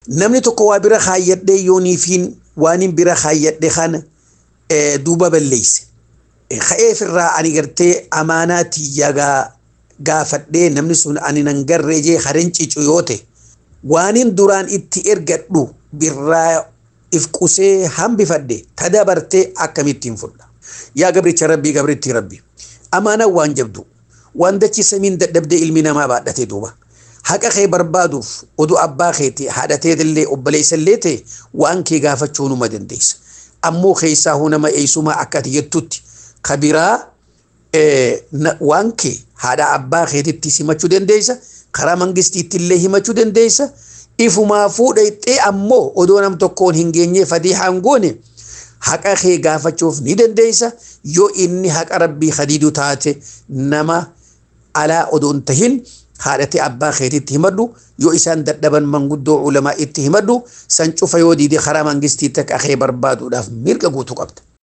namni tokko waa bira kaayyadhee yooniifiin waanin bira kaayyadhe kana duuba balleeyse ka'eef irraa ani gartee amaanaati yagaa gaafadhee namni sun ani nan garree jee haren cicu yoote waanin duraan itti ergadhu birraa if qusee hambifadhe tadabartee akkamittiin fudha yaa gabricha rabbii gabritti rabbi amaana waan jabdu waan dachi samiin dadhabdee ilmi namaa baadhatee duuba haqa kee barbaaduuf oduu abbaa keetii haadhatee illee obboleessallee ta'e waan kee gaafachuu numa dandeessa ammoo keessaa hunama eessumaa akka ati jettutti kabiraa waan kee haadha abbaa keetitti simachuu dandeessa karaa mangistiitti illee himachuu dandeessa ifumaa fuudhee ammoo odoo nam tokkoon hin geenye fadiixaan goone haqa kee gaafachuuf ni dandeessa yoo inni haqa rabbii khadiidu taate nama alaa odoon tahin haadhati abbaa keetitti himadhu yoo isaan dadhaban manguddoo ulamaa itti himadhu san cufa yoo diide karaa mangistiitti akka kee barbaaduudhaaf mirga guutuu qabda.